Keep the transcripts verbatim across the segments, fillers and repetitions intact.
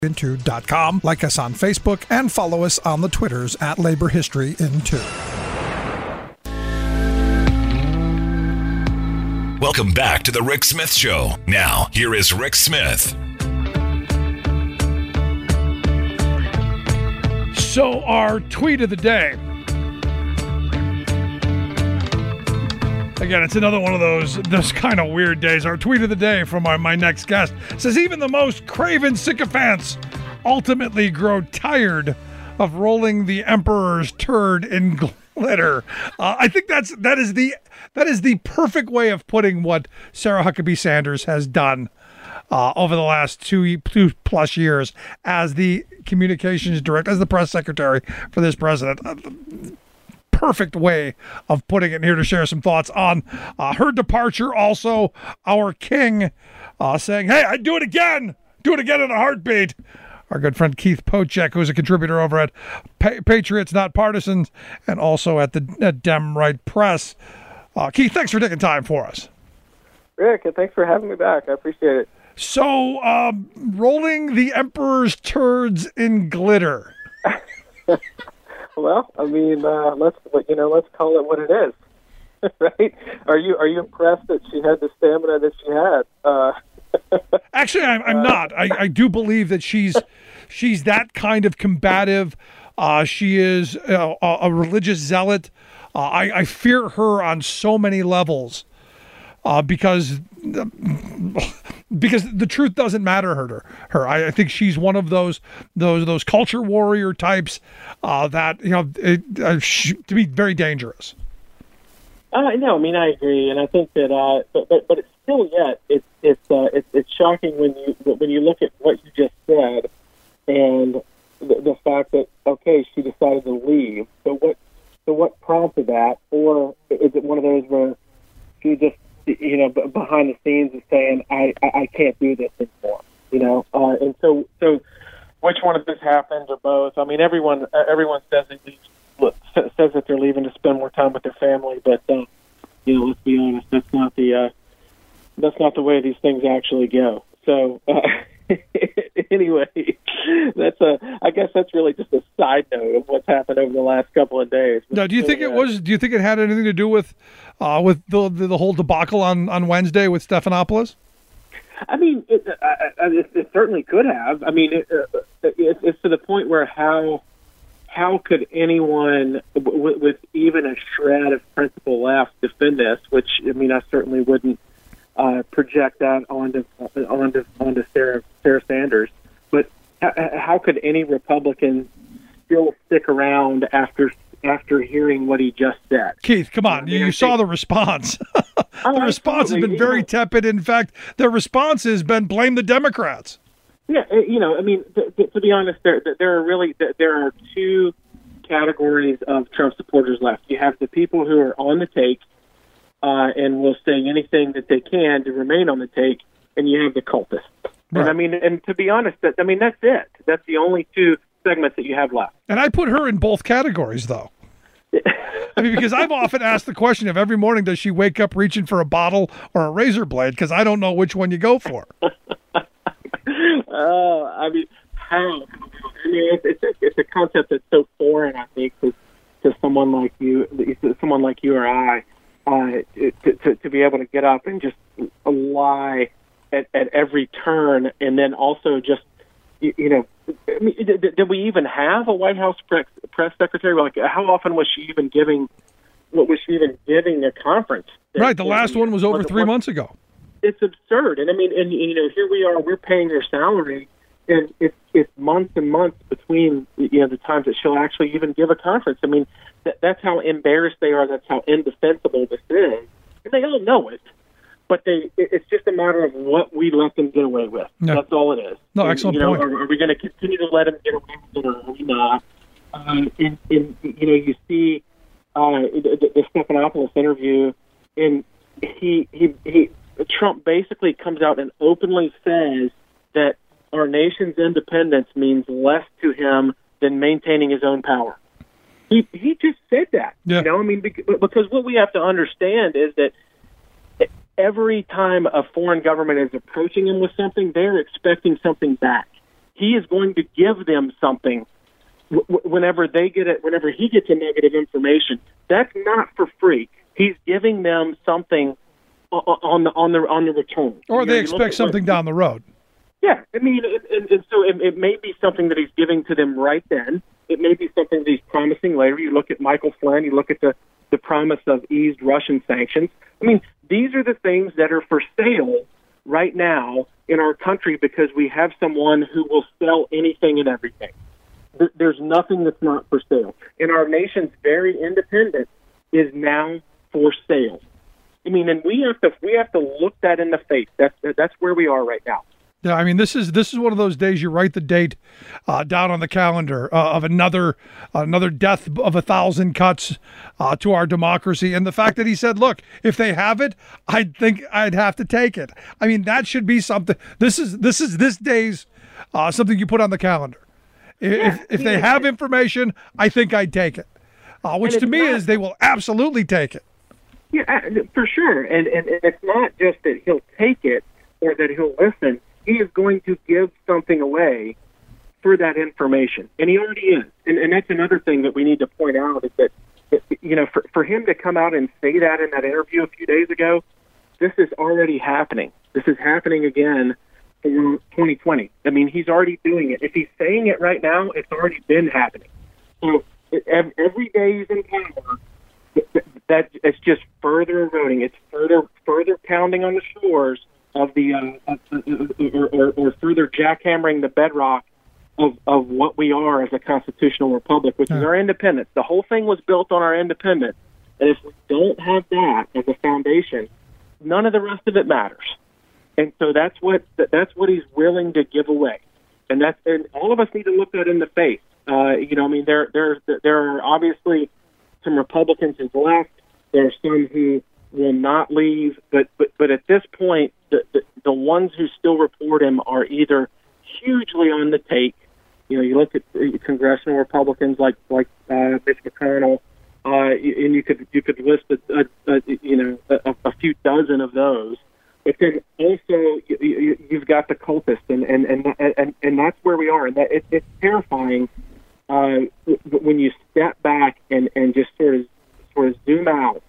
into dot com. Like us on Facebook and follow us on the Twitters at Labor History Into. Welcome back to the Rick Smith Show. Now, here is Rick Smith. So our tweet of the day. Again, it's another one of those those kind of weird days. Our tweet of the day from our, my next guest says, even the most craven sycophants ultimately grow tired of rolling the emperor's turd in glitter. Uh, I think that's that is the that is the perfect way of putting what Sarah Huckabee Sanders has done uh, over the last two two plus years as the communications director, as the press secretary for this president. Uh, perfect way of putting it, here to share some thoughts on uh, her departure. Also, our king uh, saying, hey, I'd do it again. Do it again in a heartbeat. Our good friend Keith Pochek, who's a contributor over at pa- Patriots Not Partisans and also at the at Dem Right Press. Uh, Keith, thanks for taking time for us. Rick, and thanks for having me back. I appreciate it. So, um, rolling the emperor's turds in glitter. Well, I mean, uh, let's you know, let's call it what it is, right? Are you are you impressed that she had the stamina that she had? Uh, Actually, I'm, I'm not. I, I do believe that she's she's that kind of combative. Uh, she is uh, a, a religious zealot. Uh, I, I fear her on so many levels uh, because because the truth doesn't matter her to her. I, I think she's one of those those those culture warrior types uh, that you know it, uh, she, to be very dangerous. Uh, no, I mean I agree, and I think that, uh, but, but but it's still yet it's it's uh, it's it's shocking when you when you look at what you just said, and the, the fact that okay, she decided to leave. So what so what prompted that, or is it one of those where she just you know behind the scenes is saying I I, I can't do this anymore, you know, uh, and so so which one of this happened or both? I mean, everyone everyone says it. says that they're leaving to spend more time with their family, but uh, you know, let's be honest, that's not the uh, that's not the way these things actually go. So uh, anyway, that's a I guess that's really just a side note of what's happened over the last couple of days. Now, do you think it was? Do you think it had anything to do with uh, with the, the the whole debacle on, on Wednesday with Stephanopoulos? I mean, it, uh, it, it certainly could have. I mean, it, uh, it, it's to the point where how. How could anyone w- with even a shred of principle left defend this? Which I mean, I certainly wouldn't uh, project that onto onto onto Sarah, Sarah Sanders. But how, how could any Republican still stick around after after hearing what he just said? Keith, come on! I mean, you, you saw the response. the oh, response has been very tepid. In fact, their response has been blame the Democrats. Yeah, you know, I mean, th- th- to be honest, there there are really there are two categories of Trump supporters left. You have the people who are on the take uh, and will say anything that they can to remain on the take, and you have the cultists. Right. And I mean, and to be honest, that I mean that's it. That's the only two segments that you have left. And I put her in both categories, though. I mean, because I've often asked the question of every morning, does she wake up reaching for a bottle or a razor blade? Because I don't know which one you go for. Oh, uh, I mean, how? I mean, it's, it's, a, it's a concept that's so foreign, I think, to, to someone like you, to someone like you or I, uh, to, to, to be able to get up and just lie at, at every turn, and then also just, you, you know, I mean, did, did we even have a White House press, press secretary? Like, how often was she even giving? What was she even giving a conference? Right, the last one was over three months ago. It's absurd, and I mean, and you know, here we are, we're paying her salary, and it's it's months and months between you know the times that she'll actually even give a conference. I mean, that, that's how embarrassed they are. That's how indefensible this is, and they all know it. But they, it's just a matter of what we let them get away with. No. That's all it is. No, excellent and, you know, point. Are, are we going to continue to let them get away with it, or are we not? Um, and, and you know, you see uh, the, the Stephanopoulos interview, and he he he. Trump basically comes out and openly says that our nation's independence means less to him than maintaining his own power. He he just said that. Yeah. You know, I mean, because what we have to understand is that every time a foreign government is approaching him with something, they're expecting something back. he is going to give them something w- whenever they get it. Whenever he gets a negative information, that's not for free. He's giving them something on the on the on the return, or you they know, expect something down the road. Yeah, I mean, it, it, and so it, it may be something that he's giving to them right then. It may be something that he's promising later. You look at Michael Flynn, you look at the, the promise of eased Russian sanctions. I mean, these are the things that are for sale right now in our country because we have someone who will sell anything and everything. There's nothing that's not for sale. And our nation's very independence is now for sale. I mean, and we have to we have to look that in the face. That's that's where we are right now. Yeah, I mean, this is this is one of those days you write the date uh, down on the calendar uh, of another another death of a thousand cuts uh, to our democracy. And the fact that he said, look, if they have it, I think I'd have to take it. I mean, that should be something. This is this is this day's uh, something you put on the calendar. If, Yeah, if they yeah. have information, I think I'd take it. Uh, which And to it's me not- is they will absolutely take it. Yeah, uh, for sure. And, and and it's not just that he'll take it or that he'll listen. He is going to give something away for that information, and he already is. And, and that's another thing that we need to point out is that, that you know, for, for him to come out and say that in that interview a few days ago, this is already happening. This is happening again in twenty twenty. I mean, he's already doing it. If he's saying it right now, it's already been happening. So it, ev- every day he's in power, that, that it's just further eroding. It's further further pounding on the shores of the uh, uh, or, or, or further jackhammering the bedrock of, of what we are as a constitutional republic, which is our independence. The whole thing was built on our independence, and if we don't have that as a foundation, none of the rest of it matters. And so that's what that's what he's willing to give away, and that's and all of us need to look that in the face. Uh, you know, I mean, there there there are obviously some Republicans who've left. There are some who will not leave, but but but at this point, the, the the ones who still report him are either hugely on the take. You know, you look at uh, congressional Republicans like like uh, Mitch McConnell, uh, and you could you could list a, a, a you know a, a few dozen of those. But then also you, you, you've got the cultists, and and, and and and that's where we are, and that it, it's terrifying uh, when you step back and and just sort of sort of zoom out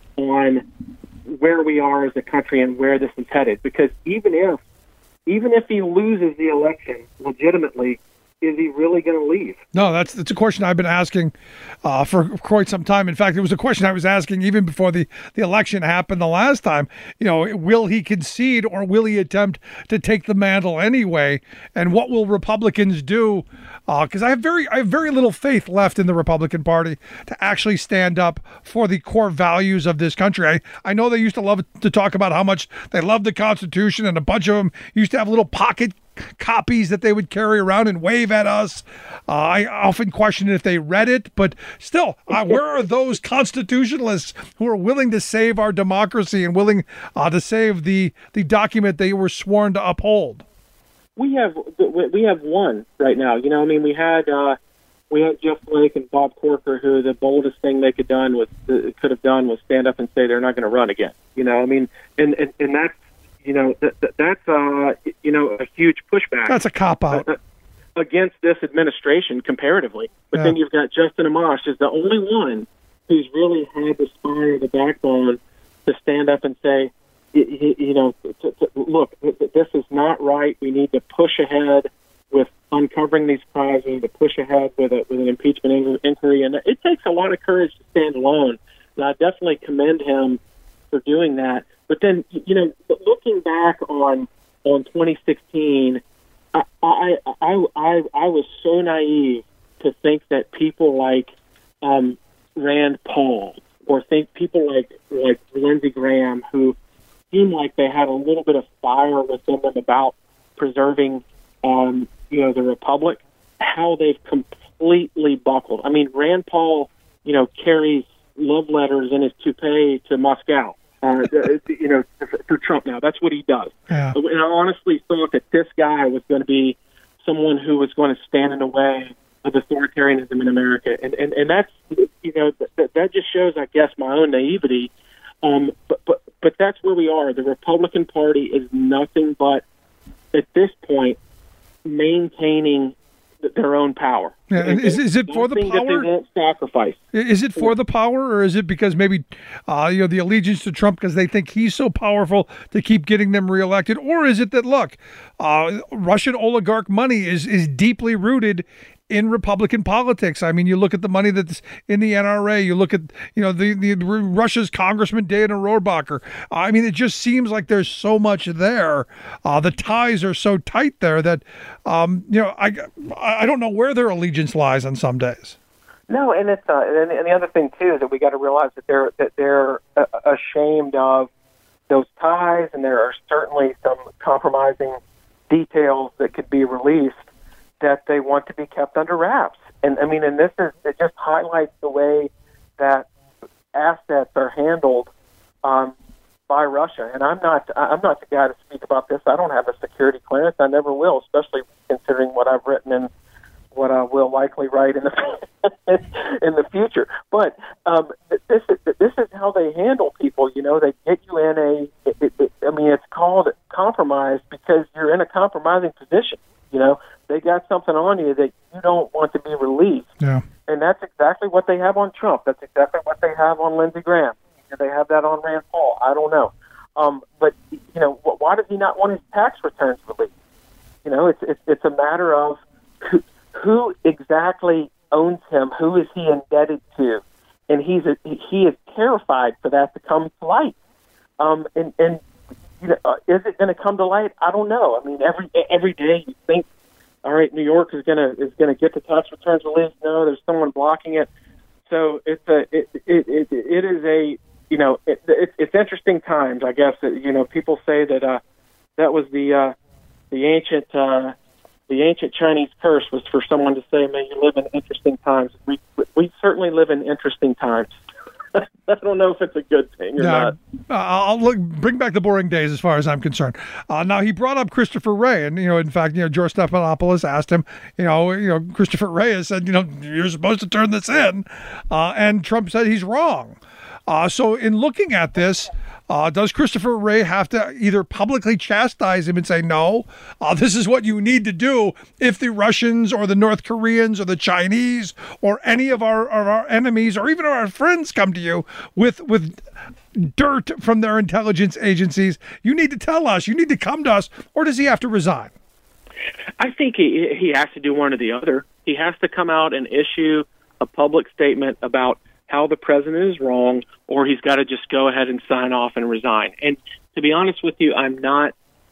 on where we are as a country and where this is headed. Because even if, even if he loses the election legitimately, is he really going to leave? No, that's that's a question I've been asking uh, for quite some time. In fact, it was a question I was asking even before the, the election happened the last time. You know, will he concede or will he attempt to take the mantle anyway? And what will Republicans do? Because uh, I have very I have very little faith left in the Republican Party to actually stand up for the core values of this country. I, I know they used to love to talk about how much they love the Constitution, and a bunch of them used to have little pocket copies that they would carry around and wave at us. Uh, I often question if they read it, but still, uh, where are those constitutionalists who are willing to save our democracy and willing uh, to save the, the document they were sworn to uphold? We have we have one right now. You know, I mean, we had uh, we had Jeff Flake and Bob Corker, who the boldest thing they could done was uh, could have done was stand up and say they're not going to run again. You know, I mean, and and, and that's you know that, that that's uh you know a huge pushback. That's a cop out uh, against this administration comparatively. But Yeah. then you've got Justin Amash is the only one who's really had the spine or the backbone to stand up and say, you, you know, to, to, look, this is not right. We need to push ahead with uncovering these crimes. We need to push ahead with a, with an impeachment inquiry, and it takes a lot of courage to stand alone. And I definitely commend him for doing that. But then, you know, looking back on on twenty sixteen, I I I I, I was so naive to think that people like um, Rand Paul or think people like like Lindsey Graham, who seemed like they had a little bit of fire within them about preserving, um, you know, the republic, how they've completely buckled. I mean, Rand Paul, you know, carries love letters in his toupee to Moscow, uh, you know, for Trump now. That's what he does. Yeah. And I honestly thought that this guy was going to be someone who was going to stand in the way of authoritarianism in America. And, and, and that's, you know, that, that just shows, I guess, my own naivety. Um, but, but, but that's where we are. The Republican Party is nothing but, at this point, maintaining their own power. Yeah, and is, is it for the power? That they won't sacrifice. Is it for the power, or is it because maybe uh, you know the allegiance to Trump because they think he's so powerful to keep getting them reelected, or is it that look, uh, Russian oligarch money is is deeply rooted in Republican politics? I mean, you look at the money that's in the N R A. You look at you know the, the Russia's Congressman Dana Rohrabacher. I mean, it just seems like there's so much there. Uh, the ties are so tight there that um, you know I I don't know where their allegiance lies on some days. No, and it's uh, and, and the other thing too is that we got to realize that they're that they're uh, ashamed of those ties, and there are certainly some compromising details that could be released that they want to be kept under wraps. And I mean, and this is, it just highlights the way that assets are handled um, by Russia. And I'm not, I'm not the guy to speak about this. I don't have a security clearance. I never will, especially considering what I've written and what I will likely write in the in the future. But um, this is this is how they handle people. You know, they get you in a. It, it, I mean, it's called compromise because you're in a compromising position. You know, they got something on you that you don't want to be released. Yeah. And that's exactly what they have on Trump. That's exactly what they have on Lindsey Graham. Do they have that on Rand Paul? I don't know. Um, but, you know, why does he not want his tax returns released? You know, it's it's, it's a matter of who, who exactly owns him, who is he indebted to, and he's a, he is terrified for that to come to light. Um, and, and you know, uh, is it going to come to light? I don't know. I mean, every every day you think, all right, New York is going to is going to get the tax returns released. No, there's someone blocking it. So it's a it it it, it is a you know it, it, it's interesting times. I guess you know people say that uh, that was the uh, the ancient uh, the ancient Chinese curse was for someone to say, "May you live in interesting times." We we certainly live in interesting times. I don't know if it's a good thing or yeah, not. Uh, I'll look, bring back the boring days as far as I'm concerned. Uh, now, he brought up Christopher Wray, and, you know, in fact, you know, George Stephanopoulos asked him, you know, you know, Christopher Wray has said, you know, you're supposed to turn this in, uh, and Trump said he's wrong. Uh, so in looking at this, uh, does Christopher Wray have to either publicly chastise him and say, no, uh, this is what you need to do if the Russians or the North Koreans or the Chinese or any of our, of our enemies or even our friends come to you with with dirt from their intelligence agencies, you need to tell us, you need to come to us, or does he have to resign? I think he he has to do one or the other. He has to come out and issue a public statement about how the president is wrong, or he's got to just go ahead and sign off and resign. And to be honest with you, I'm not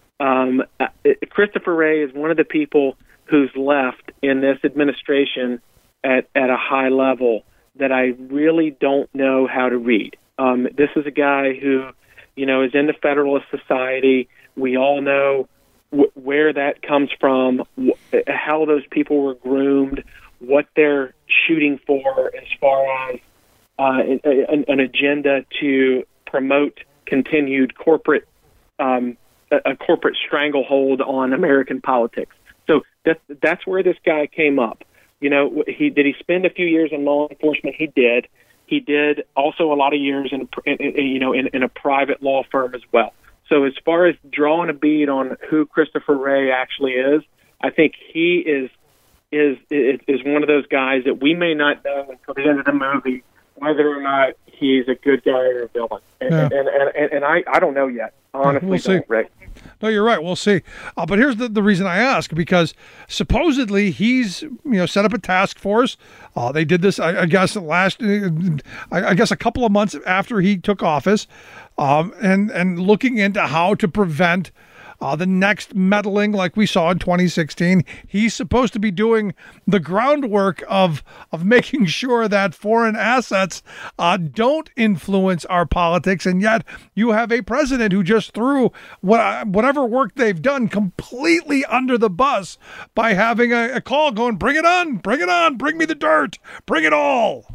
um, – Christopher Wray is one of the people who's left in this administration at, at a high level that I really don't know how to read. Um, this is a guy who, you know, is in the Federalist Society. We all know w- where that comes from, wh- how those people were groomed, what they're shooting for as far as uh, an, an agenda to promote continued corporate um, a, a corporate stranglehold on American politics. So that's that's where this guy came up. You know, he did he spend a few years in law enforcement? He did. He did also a lot of years in, in, in you know in, in a private law firm as well. So as far as drawing a bead on who Christopher Wray actually is, I think he is is is one of those guys that we may not know until the end of the movie whether or not he's a good guy or a villain. And Yeah. and, and, and, and I, I don't know yet. Honestly, We'll see. don't, Rick. No, you're right. We'll see. Uh, but here's the, the reason I ask, because supposedly he's, you know, set up a task force. Uh, they did this, I, I guess, last, uh, I, I guess, a couple of months after he took office, um, and and looking into how to prevent uh, the next meddling like we saw in twenty sixteen. He's supposed to be doing the groundwork of of making sure that foreign assets uh, don't influence our politics, and yet you have a president who just threw what, whatever work they've done completely under the bus by having a, a call going, bring it on, bring it on, bring me the dirt, bring it all.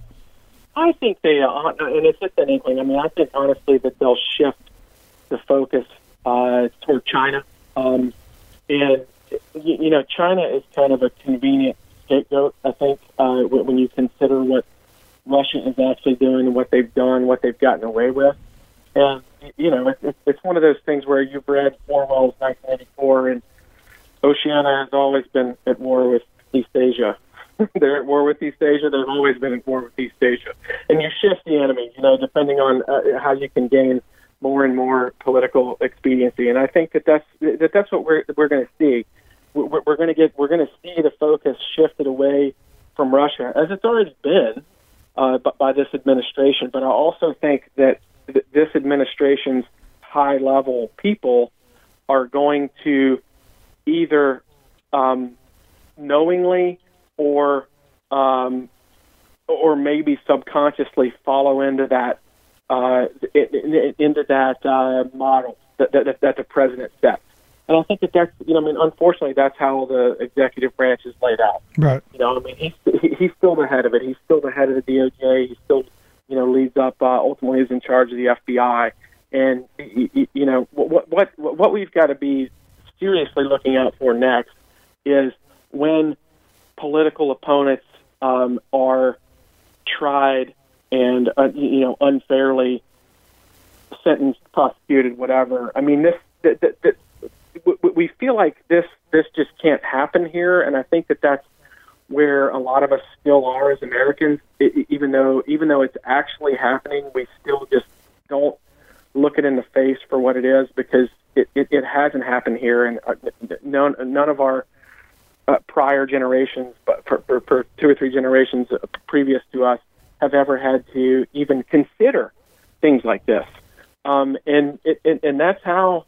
I think they, uh, and it's just an inkling. I mean, I think honestly that they'll shift the focus uh, toward China. Um, and, you, you know, China is kind of a convenient scapegoat, I think, uh, when you consider what Russia is actually doing and what they've done, what they've gotten away with. And, you know, it's, it's one of those things where you've read Orwell's nineteen eighty-four, and Oceania has always been at war with East Asia. They're at war with East Asia. They've always been at war with East Asia. And you shift the enemy, you know, depending on uh, how you can gain more and more political expediency. And I think that that's that that's what we're we're going to see. We're, we're going to get we're going to see the focus shifted away from Russia, as it's already been uh, by, by this administration. But I also think that th- this administration's high-level people are going to either um, knowingly or um, or maybe subconsciously follow into that uh, into that uh, model that, that that the president sets. And I think that that's, you know, I mean, unfortunately, that's how the executive branch is laid out. Right. You know, I mean, he's he's still the head of it. He's still the head of the D O J. He still, you know, leads up. Uh, ultimately, is in charge of the F B I. And you know, what what what we've got to be seriously looking out for next is when political opponents um, are tried and uh, you know unfairly sentenced, prosecuted, whatever. I mean, this that, that, that, we feel like this this just can't happen here, and I think that that's where a lot of us still are as Americans. It, even though even though it's actually happening, we still just don't look it in the face for what it is, because it, it, it hasn't happened here, and uh, none none of our uh, prior generations, but for, for, for two or three generations previous to us, have ever had to even consider things like this. Um, and it, and, and that's how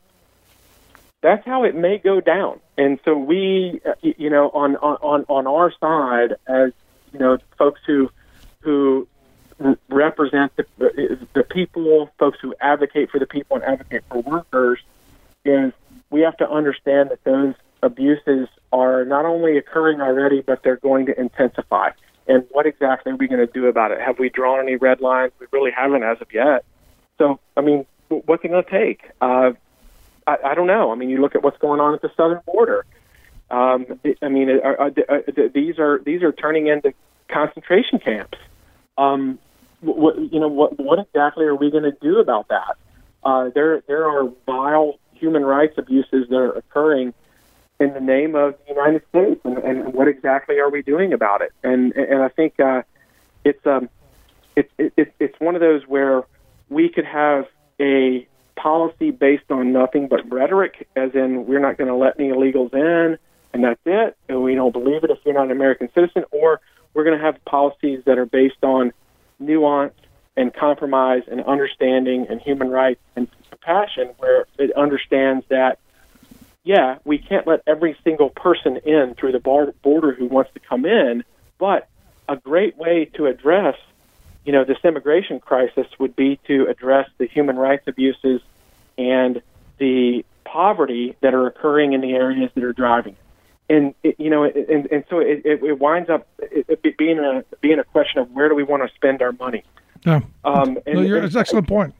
that's how it may go down. And so we, uh, you know, on, on on our side, as you know, folks who who represent the, the people, folks who advocate for the people and advocate for workers, is we have to understand that those abuses are not only occurring already, but they're going to intensify. And what exactly are we going to do about it? Have we drawn any red lines? We really haven't as of yet. So, I mean, what's it going to take? Uh, I, I don't know. I mean, you look at what's going on at the southern border. Um, I mean, are, are, are, these are these are turning into concentration camps. Um, what, you know, what what exactly are we going to do about that? Uh, there there are vile human rights abuses that are occurring in the name of the United States, and, and what exactly are we doing about it? And and I think uh, it's um it's it, it's one of those where we could have a policy based on nothing but rhetoric, as in we're not going to let any illegals in, and that's it, and we don't believe it if you're not an American citizen, or we're going to have policies that are based on nuance and compromise and understanding and human rights and compassion, where it understands that, yeah, we can't let every single person in through the border who wants to come in, but a great way to address, you know, this immigration crisis would be to address the human rights abuses and the poverty that are occurring in the areas that are driving it. And it, you know, and, and so it, it winds up it being a being a question of where do we want to spend our money. Yeah, um, and, no, you're, and, it's an excellent point.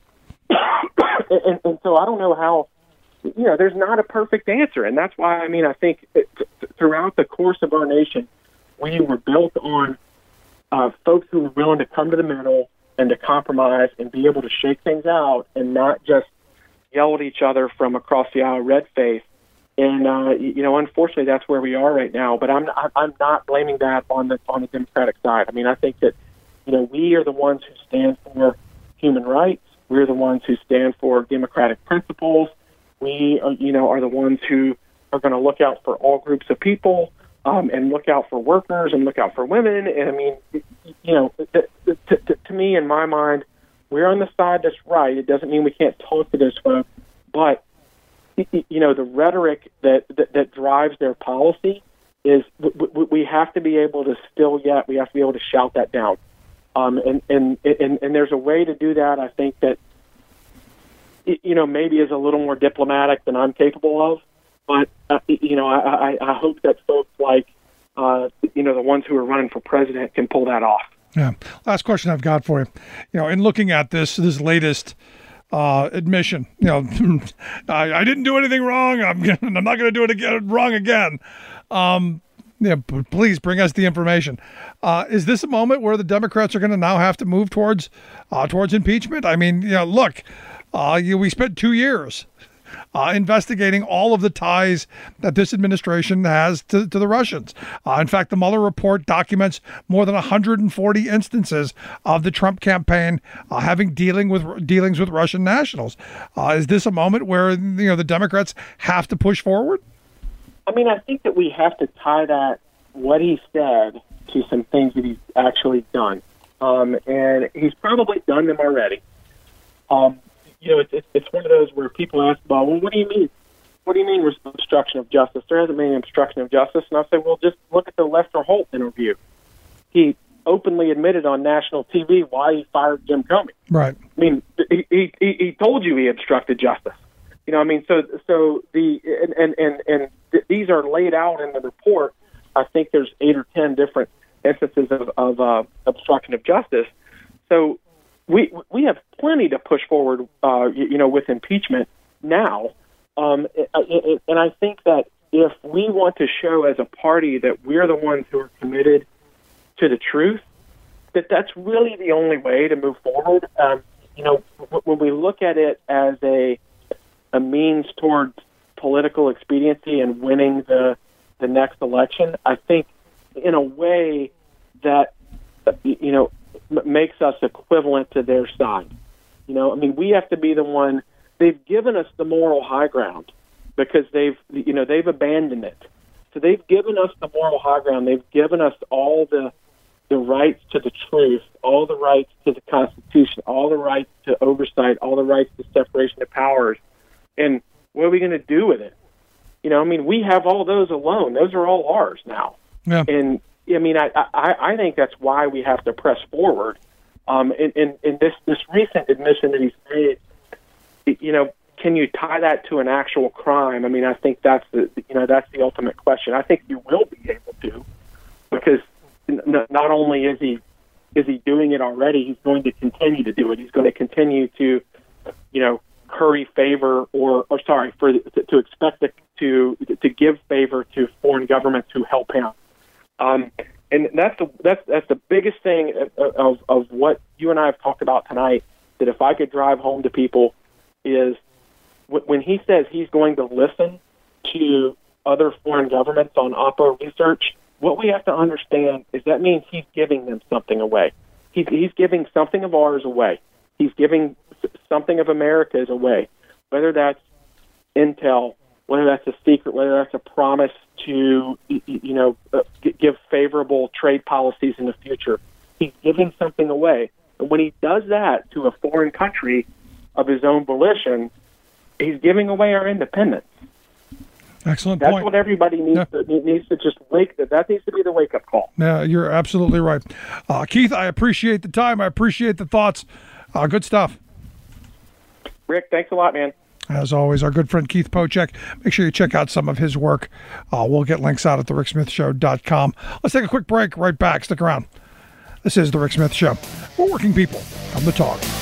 And, and so I don't know how. You know, there's not a perfect answer, and that's why I mean I think it, throughout the course of our nation, we were built on uh, folks who were willing to come to the middle and to compromise and be able to shake things out and not just yell at each other from across the aisle, red face. And uh, you know, unfortunately, that's where we are right now. But I'm I'm not blaming that on the on the Democratic side. I mean, I think that you know we are the ones who stand for human rights. We're the ones who stand for democratic principles. We are, you know, are the ones who are going to look out for all groups of people um, and look out for workers and look out for women. And I mean, you know, to, to, to me, in my mind, we're on the side that's right. It doesn't mean we can't talk to those folks, but you know, the rhetoric that, that, that drives their policy is we, we have to be able to still yet we have to be able to shout that down. Um, and, and, and, and there's a way to do that. I think that, you know, maybe is a little more diplomatic than I'm capable of, but, uh, you know, I, I, I hope that folks like, uh, you know, the ones who are running for president can pull that off. Yeah. Last question I've got for you. You know, in looking at this, this latest uh, admission, you know, I, I didn't do anything wrong. I'm, I'm not going to do it again, wrong again. Um, yeah, please bring us the information. Uh, is this a moment where the Democrats are going to now have to move towards uh, towards impeachment? I mean, you know, look, uh, you, we spent two years uh, investigating all of the ties that this administration has to, to the Russians. Uh, in fact, the Mueller report documents more than one hundred forty instances of the Trump campaign uh, having dealing with dealings with Russian nationals. Uh, is this a moment where, you know, the Democrats have to push forward? I mean, I think that we have to tie that, what he said, to some things that he's actually done. Um, and he's probably done them already. Um, you know, it's, it's one of those where people ask, well, well, what do you mean? What do you mean obstruction of justice? There hasn't been obstruction of justice. And I say, well, just look at the Lester Holt interview. He openly admitted on national T V why he fired Jim Comey. Right. I mean, he, he, he told you he obstructed justice. You know, I mean, so so the and and and, and th- these are laid out in the report. I think there's eight or ten different instances of, of uh, obstruction of justice. So we we have plenty to push forward, uh, you, you know, with impeachment now. Um, it, it, and I think that if we want to show as a party that we're the ones who are committed to the truth, that that's really the only way to move forward. Um, you know, w- when we look at it as a a means towards political expediency and winning the the next election, I think in a way that, you know, m- makes us equivalent to their side. You know, I mean, we have to be the one. They've given us the moral high ground because they've, you know, they've abandoned it. So they've given us the moral high ground. They've given us all the the rights to the truth, all the rights to the Constitution, all the rights to oversight, all the rights to separation of powers. And what are we going to do with it? You know, I mean, we have all those alone. Those are all ours now. Yeah. And, I mean, I, I, I think that's why we have to press forward. Um, in, in, in this, this recent admission that he's made, you know, can you tie that to an actual crime? I mean, I think that's the, you know, that's the ultimate question. I think you will be able to, because n- not only is he is he doing it already, he's going to continue to do it. He's going to continue to, you know, curry favor or, or sorry, for to, to expect it to to give favor to foreign governments who help him. Um, and that's the that's that's the biggest thing of, of of what you and I have talked about tonight. That if I could drive home to people is w- when he says he's going to listen to other foreign governments on Oppo research. What we have to understand is that means he's giving them something away. He's he's giving something of ours away. He's giving something of America's away, whether that's intel, whether that's a secret, whether that's a promise to, you know, uh, give favorable trade policies in the future. He's giving something away. And when he does that to a foreign country of his own volition, he's giving away our independence. Excellent That's point. what everybody needs, Yeah. to, needs to just wake, that needs to be the wake-up call. Yeah, you're absolutely right. Uh, Keith, I appreciate the time. I appreciate the thoughts. Uh, good stuff. Rick, thanks a lot, man. As always, our good friend Keith Pochek. Make sure you check out some of his work. Uh, we'll get links out at the rick smith show dot com. Let's take a quick break. Right back. Stick around. This is The Rick Smith Show. We're working people. Come to talk.